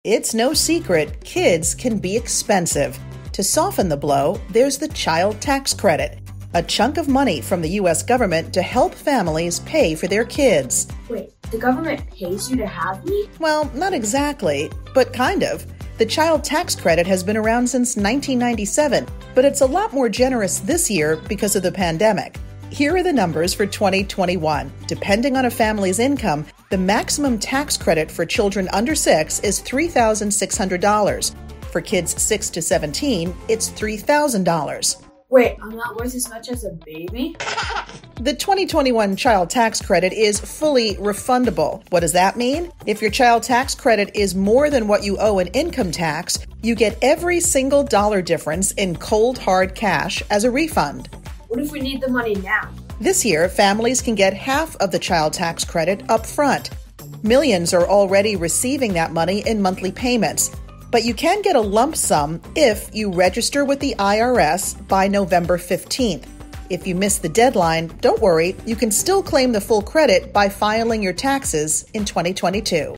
It's no secret kids can be expensive. To soften the blow, there's the child tax credit, a chunk of money from the U.S. government to help families pay for their kids. Wait, the government pays you to have me? Well, not exactly, but kind of. The child tax credit has been around since 1997, but it's a lot more generous this year because of the pandemic. Here are the numbers for 2021. Depending on a family's income, the maximum tax credit for children under 6 is $3,600. For kids 6 to 17, it's $3,000. Wait, I'm not worth as much as a baby? The 2021 child tax credit is fully refundable. What does that mean? If your child tax credit is more than what you owe in income tax, you get every single dollar difference in cold, hard cash as a refund. What if we need the money now? This year, families can get half of the child tax credit up front. Millions are already receiving that money in monthly payments. But you can get a lump sum if you register with the IRS by November 15th. If you miss the deadline, don't worry, you can still claim the full credit by filing your taxes in 2022.